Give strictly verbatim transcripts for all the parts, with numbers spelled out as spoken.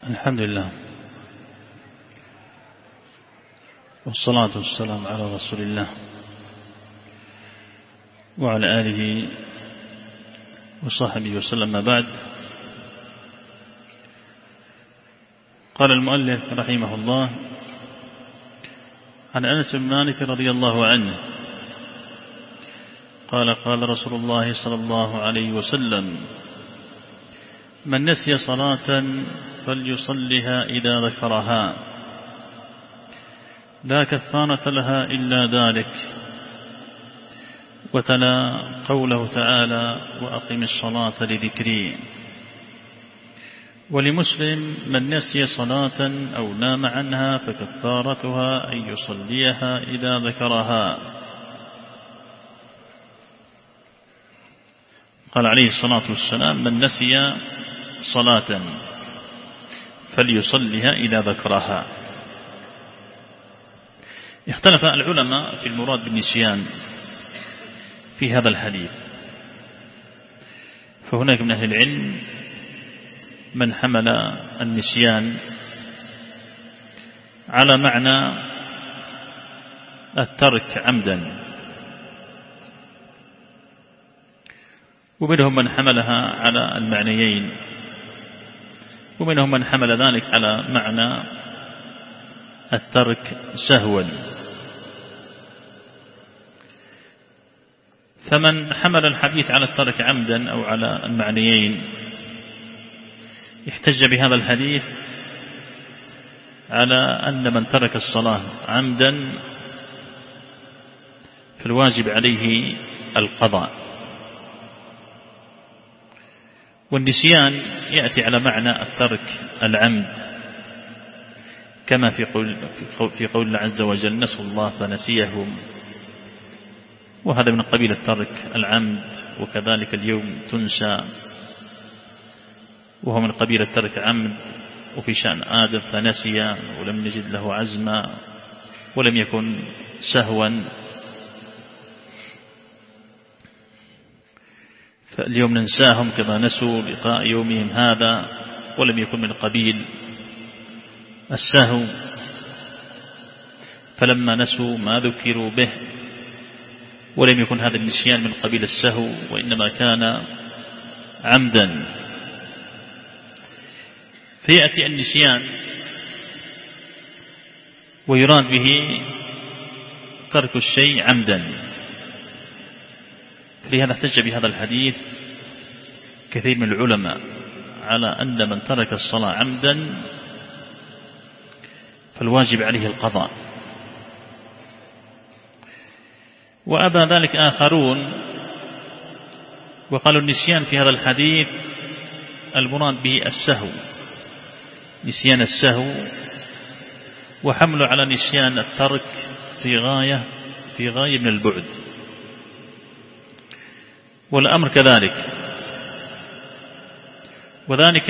الحمد لله والصلاة والسلام على رسول الله وعلى آله وصحبه وسلم. ما بعد، قال المؤلف رحمه الله: عن أنس بن مالك رضي الله عنه قال: قال رسول الله صلى الله عليه وسلم: من نسي صلاة فليصلها إذا ذكرها، لا كفارة لها إلا ذلك. وتلا قوله تعالى: وأقم الصلاة لذكري. ولمسلم: من نسي صلاة أو نام عنها فكفارتها أن يصليها إذا ذكرها. قال عليه الصلاة والسلام: من نسي صلاة فليصليها إذا ذكرها. اختلف العلماء في المراد بالنسيان في هذا الحديث، فهناك من أهل العلم من حمل النسيان على معنى الترك عمدا، ومنهم من حملها على المعنيين، ومنهم من حمل ذلك على معنى الترك سهوا. فمن حمل الحديث على الترك عمدا أو على المعنيين احتج بهذا الحديث على أن من ترك الصلاة عمدا فالواجب عليه القضاء. والنسيان يأتي على معنى الترك العمد، كما في قول, في قول الله عز وجل: نسوا الله فنسيهم، وهذا من قبيل الترك العمد. وكذلك اليوم تنسى، وهو من قبيل الترك عمد. وفي شأن آدم فنسي ولم نجد له عزما ولم يكن سهوا. فاليوم ننساهم كما نسوا لقاء يومهم هذا، ولم يكن من قبيل السهو. فلما نسوا ما ذكروا به ولم يكن هذا النسيان من قبيل السهو، وإنما كان عمدا. فيأتي النسيان ويراد به ترك الشيء عمدا. لهذا احتج بهذا الحديث كثير من العلماء على أن من ترك الصلاة عمدا فالواجب عليه القضاء. وأبى ذلك آخرون وقالوا النسيان في هذا الحديث المراد به السهو، نسيان السهو، وحمله على نسيان الترك في غاية في غاية من البعد. والأمر كذلك، وذلك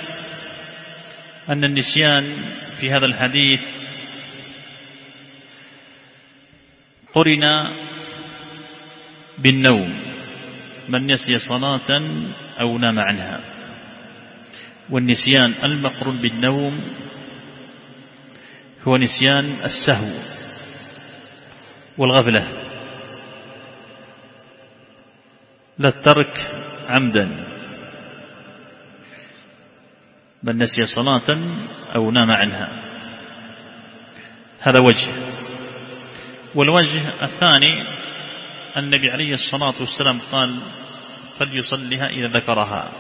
أن النسيان في هذا الحديث قرن بالنوم، من نسي صلاة أو نام عنها. والنسيان المقرون بالنوم هو نسيان السهو والغفلة، لا الترك عمدا. من نسي صلاة أو نام عنها، هذا وجه. والوجه الثاني النبي عليه الصلاة والسلام قال: فليصلها إذا ذكرها.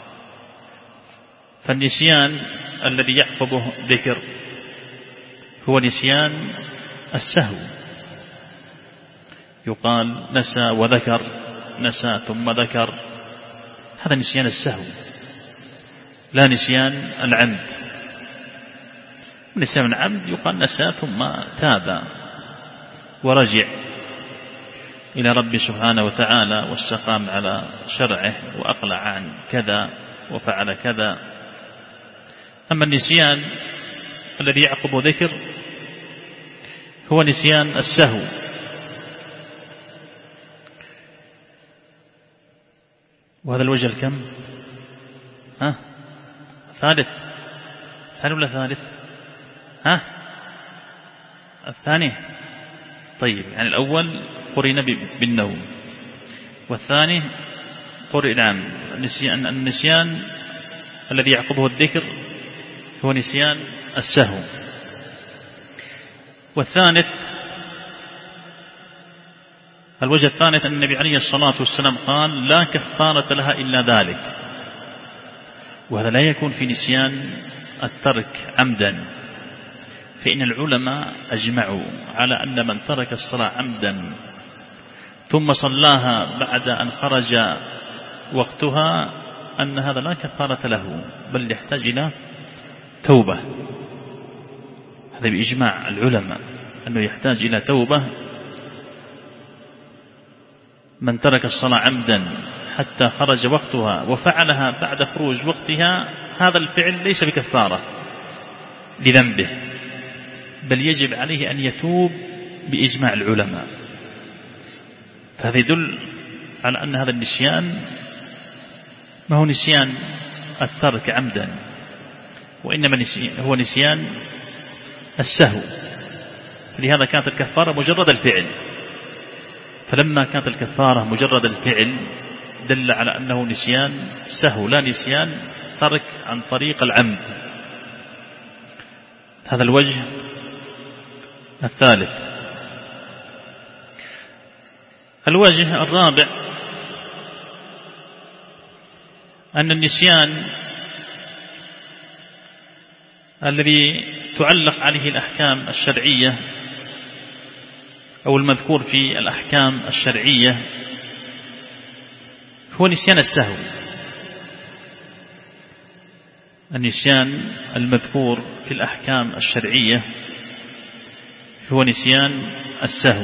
فالنسيان الذي يعقبه ذكر هو نسيان السهو، يقال نسى وذكر، نسى ثم ذكر، هذا نسيان السهو لا نسيان العمد. نسيان العمد يقال نسى ثم تاب ورجع إلى رب سبحانه وتعالى واستقام على شرعه وأقلع عن كذا وفعل كذا. أما النسيان الذي يعقب ذكر هو نسيان السهو. وهذا الوجه الكم؟ ها؟ ثالث ثاني ولا ثالث؟ ها الثاني. طيب يعني الأول قرن بالنوم والثاني قرن نعم النسيان. النسيان الذي يعقبه الذكر هو نسيان السهو. والثالث الوجه الثالث أن النبي عليه الصلاة والسلام قال لا كفارة لها إلا ذلك، وهذا لا يكون في نسيان الترك عمدا، فإن العلماء أجمعوا على أن من ترك الصلاة عمدا ثم صلاها بعد أن خرج وقتها أن هذا لا كفارة له، بل يحتاج إلى توبة. هذا بإجماع العلماء أنه يحتاج إلى توبة. من ترك الصلاة عمدا حتى خرج وقتها وفعلها بعد خروج وقتها هذا الفعل ليس بكفارة لذنبه، بل يجب عليه أن يتوب بإجماع العلماء. فهذا يدل على أن هذا النسيان ما هو نسيان الترك عمدا، وإنما هو نسيان السهو. فلهذا كانت الكفارة مجرد الفعل، فلما كانت الكفارة مجرد الفعل دل على أنه نسيان سهو لا نسيان ترك عن طريق العمد. هذا الوجه الثالث. الوجه الرابع أن النسيان الذي تعلق عليه الأحكام الشرعية أو المذكور في الأحكام الشرعية هو نسيان السهو. النسيان المذكور في الأحكام الشرعية هو نسيان السهو.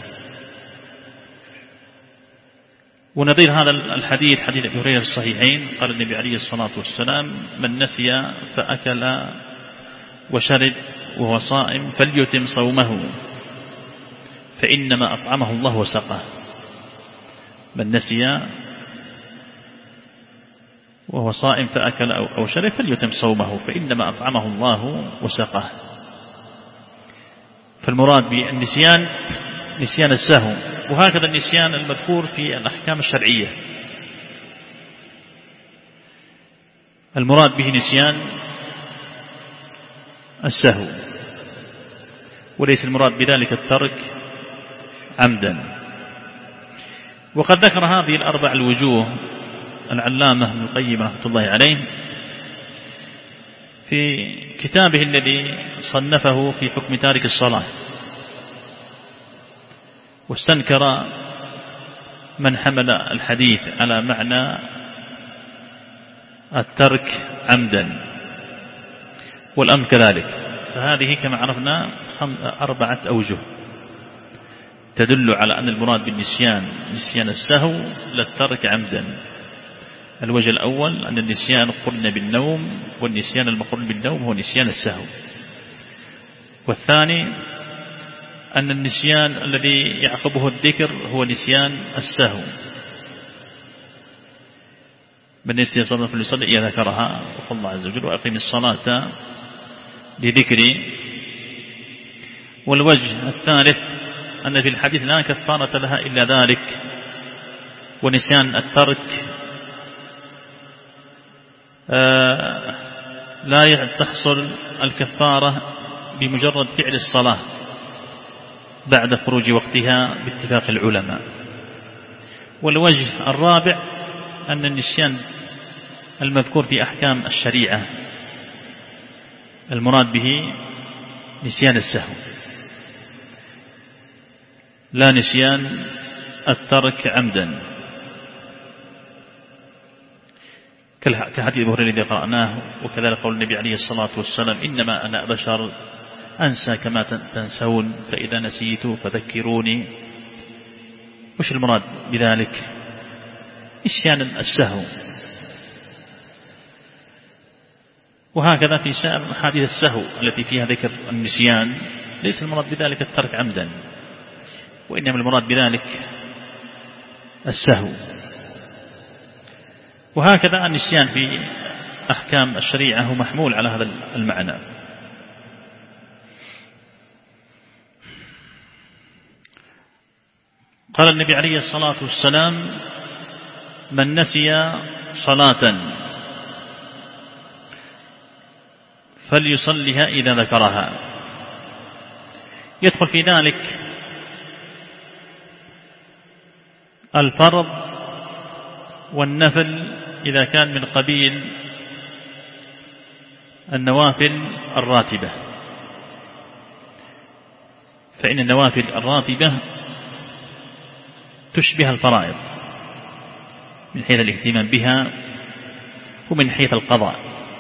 ونظير هذا الحديث حديث أبي هريرة في الصحيحين قال النبي عليه الصلاة والسلام من نسي فأكل وشرب وهو صائم فليتم صومه فإنما أطعمه الله وسقه. من نسي وهو صائم فأكل أو شرب فليتم صومه فإنما أطعمه الله وسقه. فالمراد بالنسيان نسيان السهو، وهكذا النسيان المذكور في الأحكام الشرعية المراد به نسيان السهو، وليس المراد بذلك الترك عمدا. وقد ذكر هذه الأربع الوجوه العلامة ابن القيم رحمة الله عليه في كتابه الذي صنفه في حكم تارك الصلاة، واستنكر من حمل الحديث على معنى الترك عمدا، والأمر كذلك. فهذه كما عرفنا أربعة أوجه تدل على أن المراد بالنسيان نسيان السهو لا الترك عمدا. الوجه الأول أن النسيان قرن بالنوم، والنسيان المقرن بالنوم هو نسيان السهو. والثاني أن النسيان الذي يعقبه الذكر هو نسيان السهو. من نسي صلاة فليصلي إذا ذكرها وقال الله عز وجل وأقم الصلاة لذكري. والوجه الثالث أن في الحديث لا كفارة لها إلا ذلك، ونسيان الترك آه لا تحصل الكفارة بمجرد فعل الصلاة بعد خروج وقتها باتفاق العلماء. والوجه الرابع أن النسيان المذكور في أحكام الشريعة المراد به نسيان السهو لا نسيان الترك عمدا، كحديث أبي هريرة الذي قرأناه، وكذلك قول النبي عليه الصلاة والسلام إنما أنا بشر أنسى كما تنسون فإذا نسيت فذكروني. وش المراد بذلك؟ نسيان السهو. وهكذا في سائر حديث السهو التي فيها ذكر النسيان ليس المراد بذلك الترك عمدا، وإنما المراد بذلك السهو. وهكذا النسيان في أحكام الشريعة هو محمول على هذا المعنى. قال النبي عليه الصلاة والسلام: من نسي صلاة فليصلها إذا ذكرها. يدخل في ذلك الفرض والنفل إذا كان من قبيل النوافل الراتبة، فإن النوافل الراتبة تشبه الفرائض من حيث الاهتمام بها ومن حيث القضاء.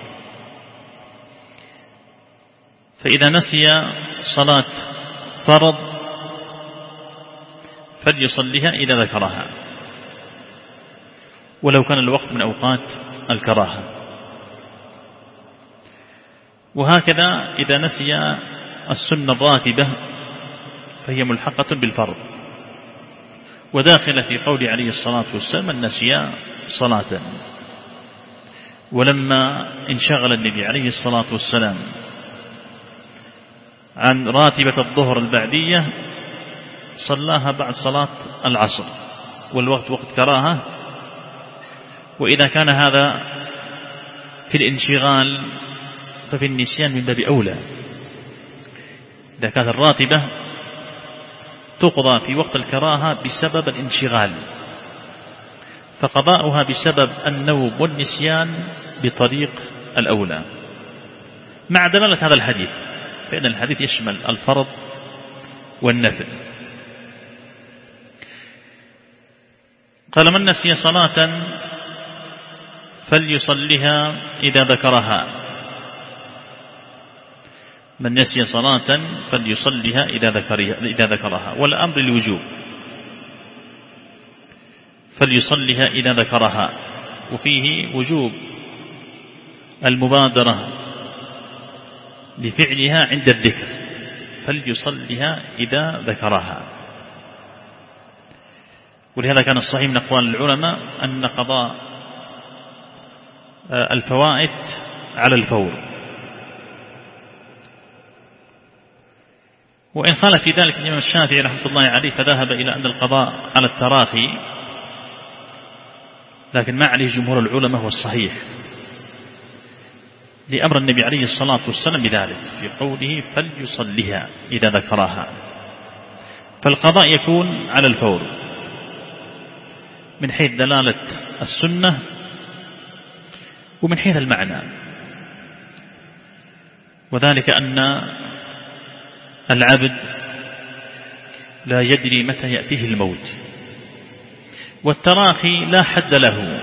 فإذا نسي صلاة فرض فليصليها إذا ذكرها، ولو كان الوقت من أوقات الكراهة. وهكذا إذا نسي السنة الراتبة فهي ملحقة بالفرض، وداخل في قول عليه الصلاة والسلام: من نسي صلاة. ولما انشغل النبي عليه الصلاة والسلام عن راتبة الظهر البعدية صلاها بعد صلاة العصر، والوقت وقت كراهة. وإذا كان هذا في الانشغال ففي النسيان من باب أولى. إذا كانت الراتبة تقضى في وقت الكراهة بسبب الانشغال، فقضاؤها بسبب النوم والنسيان بطريق الأولى، مع دلالة هذا الحديث، فإن الحديث يشمل الفرض والنفل. قال: من نسي صلاة فليصلها إذا ذكرها. من نسي صلاة فليصلها إذا ذكرها, إذا ذكرها والأمر الوجوب، فليصلها إذا ذكرها، وفيه وجوب المبادرة لفعلها عند الذكر، فليصلها إذا ذكرها. ولهذا كان الصحيح من أقوال العلماء أن قضاء الفوائت على الفور، وإن خالف في ذلك الإمام الشافعي رحمة الله عليه فذهب إلى أن القضاء على التراخي، لكن ما عليه جمهور العلماء هو الصحيح، لأمر النبي عليه الصلاة والسلام بذلك في قوله: فليصلها إذا ذكرها. فالقضاء يكون على الفور من حيث دلالة السنة ومن حيث المعنى، وذلك أن العبد لا يدري متى يأتيه الموت، والتراخي لا حد له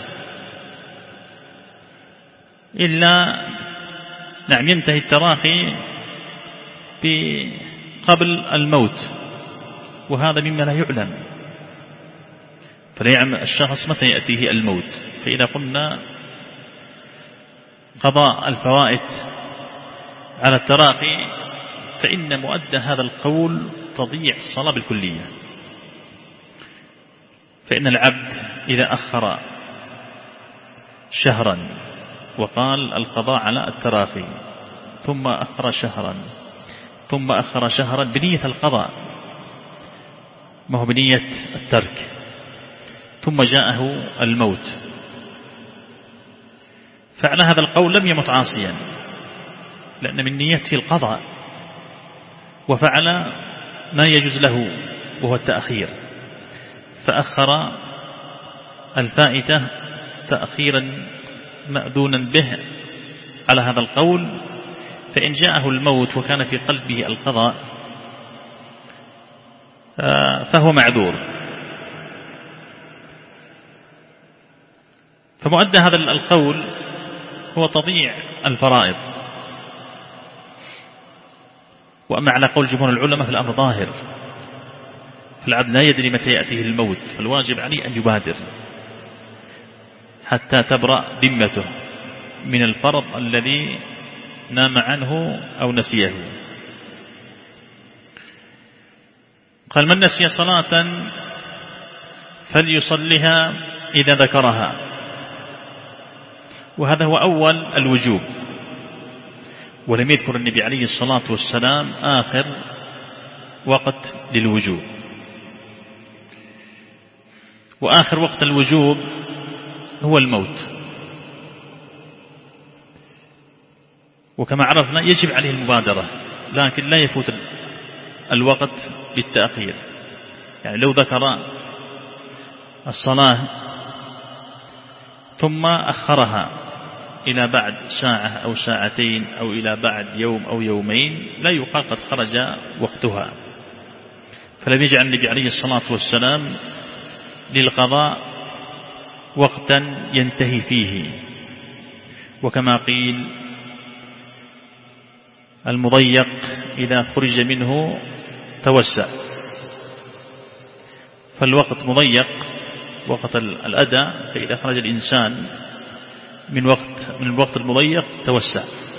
إلا نعم ينتهي التراخي قبل الموت، وهذا مما لا يعلم، فلا يعلم الشخص متى يأتيه الموت. فإذا قلنا قضاء الفوائت على التراخي فإن مؤدى هذا القول تضيع الصلاة بالكلية، فإن العبد إذا أخر شهرا وقال القضاء على التراخي، ثم أخر شهرا ثم أخر شهرا بنية القضاء ما هو بنية الترك، ثم جاءه الموت، فعلى هذا القول لم يمت عاصيا، لأن من نيته القضاء، وفعل ما يجوز له وهو التأخير، فأخر الفائتة تأخيرا مأذونا به على هذا القول. فإن جاءه الموت وكان في قلبه القضاء فهو معذور. فمؤدى هذا القول هو تضييع الفرائض. وأما على قول جمهور العلماء فالأمر ظاهر، فالعبد لا يدري متى يأتيه الموت، فالواجب عليه أن يبادر حتى تبرأ ذمته من الفرض الذي نام عنه أو نسيه. قال: من نسي صلاة فليصلها إذا ذكرها. وهذا هو أول الوجوب. ولم يذكر النبي عليه الصلاة والسلام آخر وقت للوجوب. وآخر وقت الوجوب هو الموت، وكما عرفنا يجب عليه المبادرة، لكن لا يفوت الوقت بالتأخير. يعني لو ذكر الصلاة ثم أخرها إلى بعد ساعة أو ساعتين أو إلى بعد يوم أو يومين لا يقال قد خرج وقتها. فلم يجعل النبي عليه الصلاة والسلام للقضاء وقتا ينتهي فيه، وكما قيل المضيق إذا خرج منه توسع، فالوقت مضيق وقت الأداء، فإذا خرج الإنسان من وقت من الوقت المضيق توسع،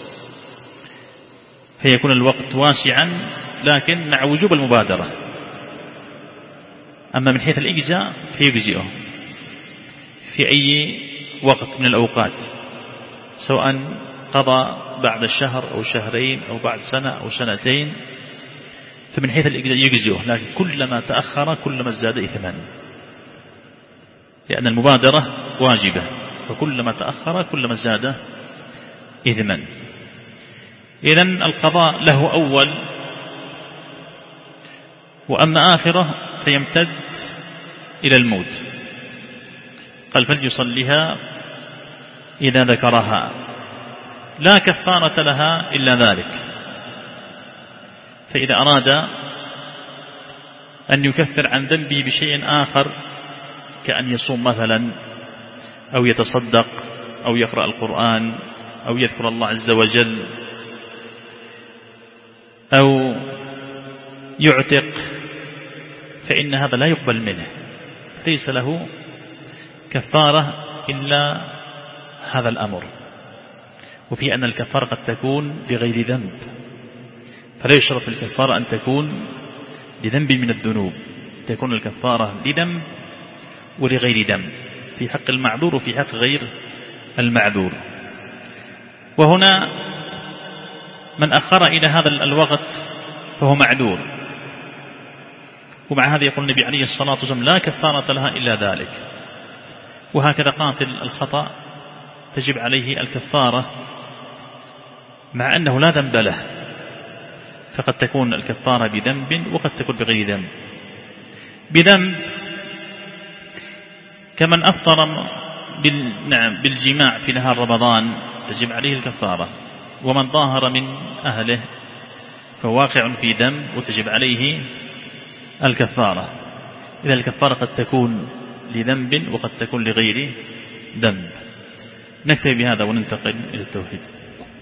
فيكون الوقت واسعا لكن مع وجوب المبادرة. أما من حيث الإجزاء فيجزئه في أي وقت من الأوقات، سواء قضى بعد شهر أو شهرين أو بعد سنة أو سنتين، فمن حيث الإجزاء يجزئه، لكن كلما تأخر كلما ازداد إثما، لأن المبادرة واجبة، فكلما تأخر كلما ازداد إثما. إذن القضاء له أول، وأما آخره فيمتد إلى الموت. قال فليصلها إذا ذكرها، لا كفارة لها إلا ذلك. فإذا أراد أن يكفر عن ذنبه بشيء آخر كأن يصوم مثلا أو يتصدق أو يقرأ القرآن أو يذكر الله عز وجل أو يعتق، فإن هذا لا يقبل منه، ليس له كفارة إلا هذا الأمر. وفي أن الكفارة قد تكون لغير ذنب، فلا يشرط في الكفارة أن تكون لذنب من الذنوب، تكون الكفارة لذنب ولغير ذنب، في حق المعذور وفي حق غير المعذور. وهنا من أخر إلى هذا الوقت فهو معذور، ومع هذا يقول النبي عليه الصلاة والسلام لا كفارة لها إلا ذلك. وهكذا قاتل الخطأ تجب عليه الكفارة مع أنه لا ذنب له، فقد تكون الكفارة بذنب وقد تكون بغير ذنب. بذنب كمن أفطر بالجماع في نهار رمضان تجب عليه الكفارة، ومن ظاهر من أهله فواقع في ذنب وتجب عليه الكفارة. إذا الكفارة قد تكون لذنب وقد تكون لغير ذنب. نكتفي بهذا وننتقل إلى التوحيد.